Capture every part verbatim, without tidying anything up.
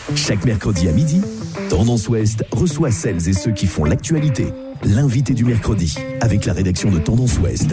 Chaque mercredi à midi, Tendance Ouest reçoit celles et ceux qui font l'actualité. L'invité du mercredi, avec la rédaction de Tendance Ouest.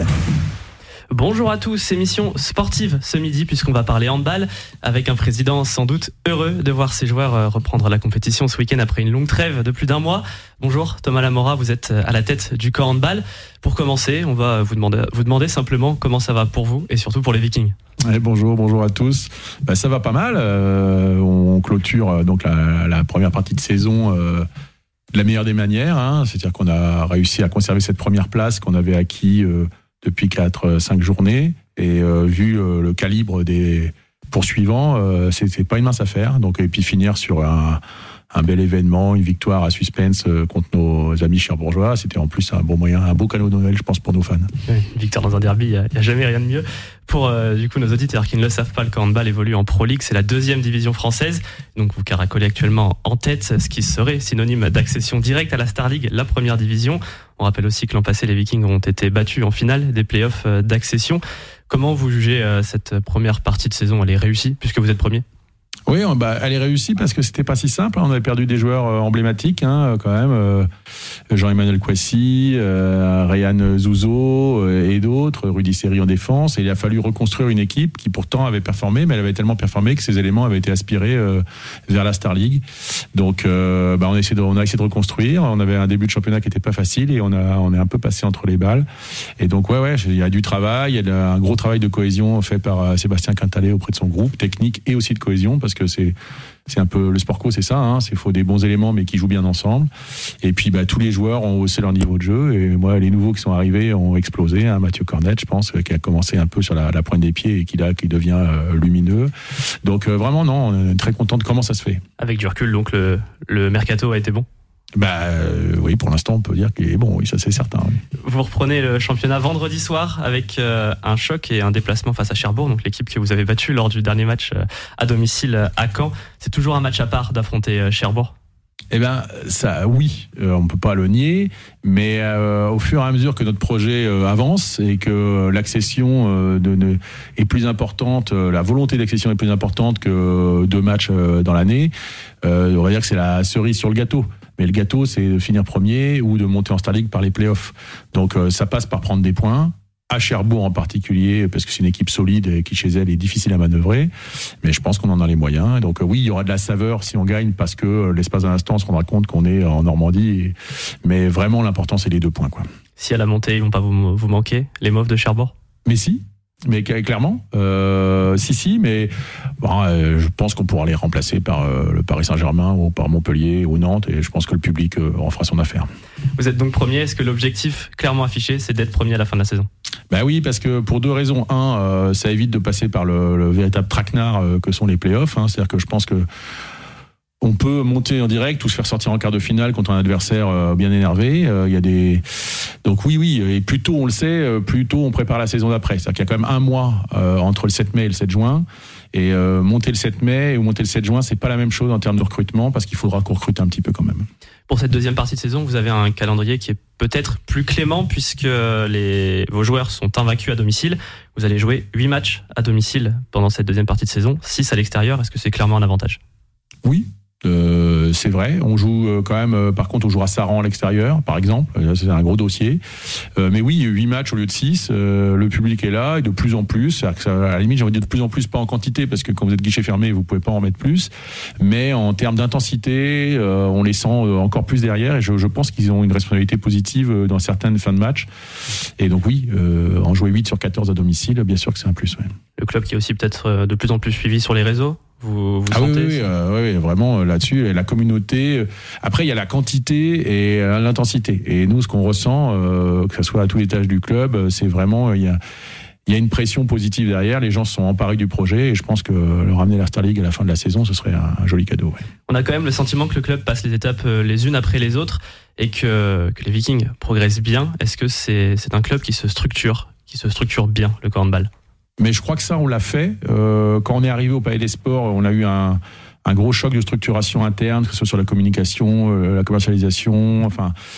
Bonjour à tous, émission sportive ce midi puisqu'on va parler handball avec un président sans doute heureux de voir ses joueurs reprendre la compétition ce week-end après une longue trêve de plus d'un mois. Bonjour Thomas Lamora, vous êtes à la tête du corps handball. Pour commencer, on va vous demander, vous demander simplement comment ça va pour vous et surtout pour les Vikings. Ouais, bonjour, bonjour à tous. Bah, ça va pas mal. Euh, on clôture donc la, la première partie de saison euh, de la meilleure des manières. Hein. C'est-à-dire qu'on a réussi à conserver cette première place qu'on avait acquis euh, depuis quatre cinq journées. Et euh, vu euh, le calibre des poursuivants, euh, c'était pas une mince affaire. Donc, et puis finir sur un, un bel événement, une victoire à suspense euh, contre nos amis cherbourgeois, c'était en plus un bon moyen, un beau cadeau de Noël, je pense, pour nos fans. Oui, une victoire dans un derby, il n'y a, a jamais rien de mieux. Pour euh, du coup nos auditeurs qui ne le savent pas, le handball évolue en Pro League, c'est la deuxième division française. Donc vous caracolez actuellement en tête, ce qui serait synonyme d'accession directe à la Star League, la première division. On rappelle aussi que l'an passé, les Vikings ont été battus en finale des playoffs d'accession. Comment vous jugez euh, cette première partie de saison? Elle est réussie puisque vous êtes premier? Oui, bah, elle est réussie parce que c'était pas si simple. On avait perdu des joueurs emblématiques, hein, quand même. Euh, Jean-Emmanuel Kouassi, euh, Ryan Zouzo euh, et d'autres, Rudy Seri en défense. Et il a fallu reconstruire une équipe qui pourtant avait performé, mais elle avait tellement performé que ses éléments avaient été aspirés euh, vers la Star League. Donc, euh, bah, on, a essayé de, on a essayé de reconstruire. On avait un début de championnat qui était pas facile et on a, on est un peu passé entre les balles. Et donc, ouais, ouais, il y a du travail, il y a un gros travail de cohésion fait par Sébastien Quintalet auprès de son groupe, technique et aussi de cohésion, parce que c'est c'est un peu le sport co, c'est ça, hein, c'est faut des bons éléments mais qui jouent bien ensemble. Et puis bah tous les joueurs ont haussé leur niveau de jeu et moi les nouveaux qui sont arrivés ont explosé, hein, Mathieu Cornette, je pense, qui a commencé un peu sur la, la pointe des pieds et qui là qui devient euh, lumineux. Donc euh, vraiment non, on est très content de comment ça se fait. Avec du recul, donc le le mercato a été bon. Bah euh, oui, pour l'instant on peut dire qu'il est bon, oui, ça c'est certain. Oui. Vous reprenez le championnat vendredi soir avec euh, un choc et un déplacement face à Cherbourg, donc l'équipe que vous avez battue lors du dernier match euh, à domicile à Caen. C'est toujours un match à part d'affronter euh, Cherbourg. Eh ben ça, oui, euh, on peut pas le nier, mais euh, au fur et à mesure que notre projet euh, avance et que l'accession euh, de, de, est plus importante, euh, la volonté d'accession est plus importante que deux matchs euh, dans l'année, euh, on va dire que c'est la cerise sur le gâteau. Mais le gâteau, c'est de finir premier ou de monter en Star League par les playoffs. Donc euh, ça passe par prendre des points, à Cherbourg en particulier, parce que c'est une équipe solide et qui chez elle est difficile à manœuvrer. Mais je pense qu'on en a les moyens. Et donc euh, oui, il y aura de la saveur si on gagne, parce que euh, l'espace d'un instant, on se rendra compte qu'on est en Normandie. Et... Mais vraiment, l'important, c'est les deux points, quoi. Si à la montée, ils vont pas vous, vous manquer, les Mauves de Cherbourg? Mais si. Mais clairement, euh, si, si, mais bon, euh, je pense qu'on pourra les remplacer par euh, le Paris Saint-Germain ou par Montpellier ou Nantes, et je pense que le public euh, en fera son affaire. Vous êtes donc premier. Est-ce que l'objectif clairement affiché, c'est d'être premier à la fin de la saison? Ben oui, parce que pour deux raisons. Un, euh, ça évite de passer par le, le véritable traquenard euh, que sont les playoffs. Hein, c'est-à-dire que je pense que on peut monter en direct ou se faire sortir en quart de finale contre un adversaire euh, bien énervé. Il euh, y a des donc oui oui et plus tôt on le sait, plus tôt on prépare la saison d'après. C'est-à-dire qu'il y a quand même un mois euh, entre le sept mai et le sept juin. Et euh, monter le sept mai ou monter le sept juin, c'est pas la même chose en termes de recrutement, parce qu'il faudra qu'on recrute un petit peu quand même. Pour cette deuxième partie de saison, vous avez un calendrier qui est peut-être plus clément puisque les, vos joueurs sont invaincus à domicile. Vous allez jouer huit matchs à domicile pendant cette deuxième partie de saison, six à l'extérieur. Est-ce que c'est clairement un avantage? Oui. Euh, c'est vrai, on joue euh, quand même, euh, par contre on jouera Saran à l'extérieur par exemple, euh, c'est un gros dossier, euh, mais oui, huit matchs au lieu de six, euh, le public est là et de plus en plus, c'est-à-dire que ça, à la limite j'ai envie de dire de plus en plus, pas en quantité parce que quand vous êtes guichet fermé vous pouvez pas en mettre plus, mais en termes d'intensité euh, on les sent euh, encore plus derrière, et je, je pense qu'ils ont une responsabilité positive euh, dans certaines fins de match, et donc oui, euh, en jouer huit sur quatorze à domicile, bien sûr que c'est un plus. Ouais. Le club qui est aussi peut-être de plus en plus suivi sur les réseaux. Vous, vous ah sentez, oui, oui, euh, oui, vraiment là-dessus, la communauté. Après, il y a la quantité et l'intensité. Et nous, ce qu'on ressent, euh, que ce soit à tous les étages du club, c'est vraiment il y a il y a une pression positive derrière. Les gens se sont emparés du projet et je pense que leur ramener la Star League à la fin de la saison, ce serait un, un joli cadeau. Ouais. On a quand même le sentiment que le club passe les étapes les unes après les autres et que que les Vikings progressent bien. Est-ce que c'est c'est un club qui se structure, qui se structure bien, le handball? Mais je crois que ça, on l'a fait. Euh, quand on est arrivé au Palais des Sports, on a eu un, un gros choc de structuration interne, que ce soit sur la communication, euh, la commercialisation, enfin.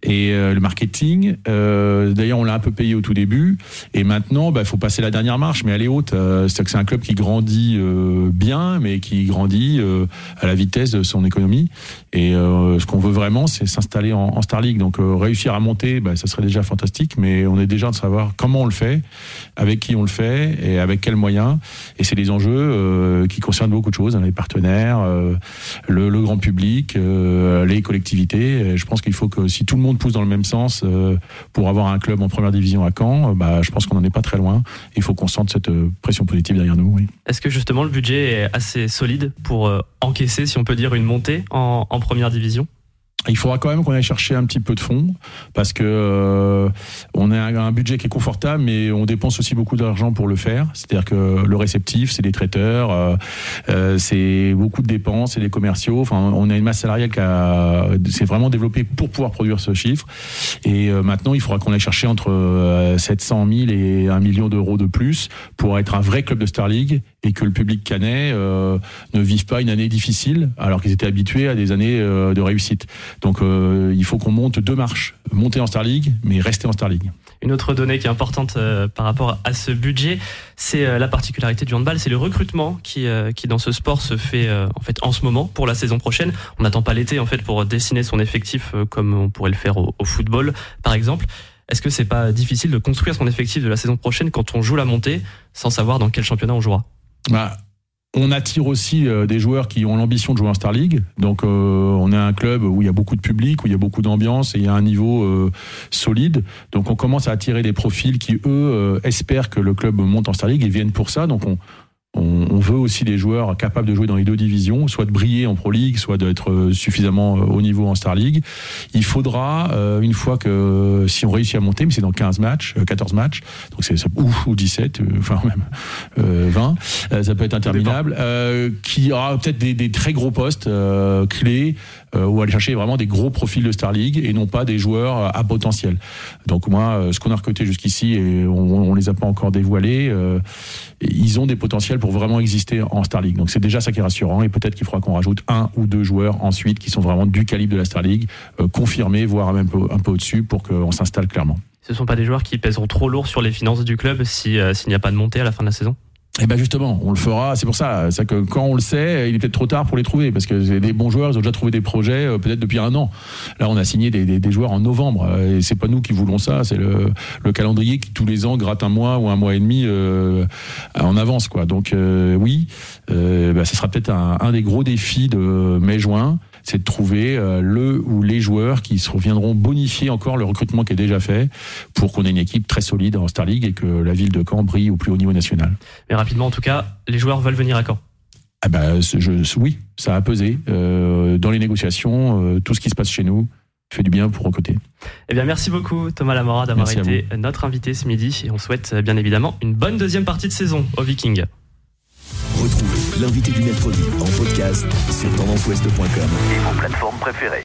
et euh, le marketing. Euh, d'ailleurs, on l'a un peu payé au tout début, et maintenant, bah, faut passer la dernière marche, mais elle est haute. Euh, c'est-à-dire que c'est un club qui grandit euh, bien, mais qui grandit euh, à la vitesse de son économie. Et euh, ce qu'on veut vraiment, c'est s'installer en, en Star League. Donc, euh, réussir à monter, bah, ça serait déjà fantastique, mais on est déjà de savoir comment on le fait, avec qui on le fait, et avec quels moyens. Et c'est des enjeux euh, qui concernent beaucoup de choses, hein, les partenaires, euh, le, le grand public, euh, les collectivités. Et je pense qu'il faut que si tout le monde pousse dans le même sens euh, pour avoir un club en première division à Caen, euh, bah, je pense qu'on n'en est pas très loin. Il faut qu'on sente cette euh, pression positive derrière nous. Oui. Est-ce que justement le budget est assez solide pour euh, encaisser, si on peut dire, une montée en, en première division ? Il faudra quand même qu'on aille chercher un petit peu de fonds parce que euh, on a un, un budget qui est confortable, mais on dépense aussi beaucoup d'argent pour le faire. C'est-à-dire que le réceptif, c'est des traiteurs, euh, euh, c'est beaucoup de dépenses, c'est des commerciaux. Enfin, on a une masse salariale qui a, s'est vraiment développée pour pouvoir produire ce chiffre. Et euh, maintenant, il faudra qu'on aille chercher entre euh, sept cent mille et un million d'euros de plus pour être un vrai club de Star League et que le public canet euh, ne vive pas une année difficile alors qu'ils étaient habitués à des années euh, de réussite. Donc euh, il faut qu'on monte deux marches, monter en Star League, mais rester en Star League. Une autre donnée qui est importante euh, par rapport à ce budget, c'est euh, la particularité du handball, c'est le recrutement qui, euh, qui dans ce sport se fait euh, en fait en ce moment pour la saison prochaine. On n'attend pas l'été en fait pour dessiner son effectif euh, comme on pourrait le faire au, au football par exemple. Est-ce que c'est pas difficile de construire son effectif de la saison prochaine quand on joue la montée sans savoir dans quel championnat on jouera ? Bah. On attire aussi euh, des joueurs qui ont l'ambition de jouer en Star League. Donc, euh, on est un club où il y a beaucoup de public, où il y a beaucoup d'ambiance et il y a un niveau euh, solide. Donc, on commence à attirer des profils qui, eux, euh, espèrent que le club monte en Star League et viennent pour ça. Donc, on, on, on veut aussi des joueurs capables de jouer dans les deux divisions, soit de briller en Pro League, soit d'être suffisamment haut niveau en Star League. Il faudra, euh, une fois que, si on réussit à monter, mais c'est dans quinze matchs, quatorze matchs, donc c'est ou, ou dix-sept, euh, enfin même euh, vingt, euh, ça peut être interminable, euh, qui aura peut-être des, des très gros postes euh, clés, euh, où aller chercher vraiment des gros profils de Star League et non pas des joueurs à potentiel. Donc moi, ce qu'on a recruté jusqu'ici, et on, on les a pas encore dévoilés, euh, ils ont des potentiels pour vraiment exister en Star League. Donc c'est déjà ça qui est rassurant, et peut-être qu'il faudra qu'on rajoute un ou deux joueurs ensuite qui sont vraiment du calibre de la Star League, euh, confirmés, voire même un peu, un peu au-dessus, pour qu'on s'installe clairement. Ce ne sont pas des joueurs qui pèseront trop lourd sur les finances du club si, euh, s'il n'y a pas de montée à la fin de la saison ? Eh ben justement, on le fera. C'est pour ça, c'est que quand on le sait, il est peut-être trop tard pour les trouver, parce que c'est des bons joueurs, ils ont déjà trouvé des projets euh, peut-être depuis un an. Là, on a signé des, des, des joueurs en novembre, et c'est pas nous qui voulons ça, c'est le, le calendrier qui tous les ans gratte un mois ou un mois et demi euh, en avance, quoi. Donc euh, oui, euh, bah, ce sera peut-être un, un des gros défis de mai-juin. C'est de trouver euh, le ou les joueurs qui se reviendront bonifier encore le recrutement qui est déjà fait pour qu'on ait une équipe très solide en Star League et que la ville de Caen brille au plus haut niveau national. Mais rapidement, en tout cas, les joueurs veulent venir à Caen. Ah bah, je, oui, ça a pesé euh, dans les négociations. Euh, tout ce qui se passe chez nous fait du bien pour recruter. Eh bien, merci beaucoup Thomas Lamora d'avoir merci été notre invité ce midi, et on souhaite bien évidemment une bonne deuxième partie de saison aux Vikings. Retrouvez l'invité du mercredi en podcast sur tendance ouest point com et vos plateformes préférées.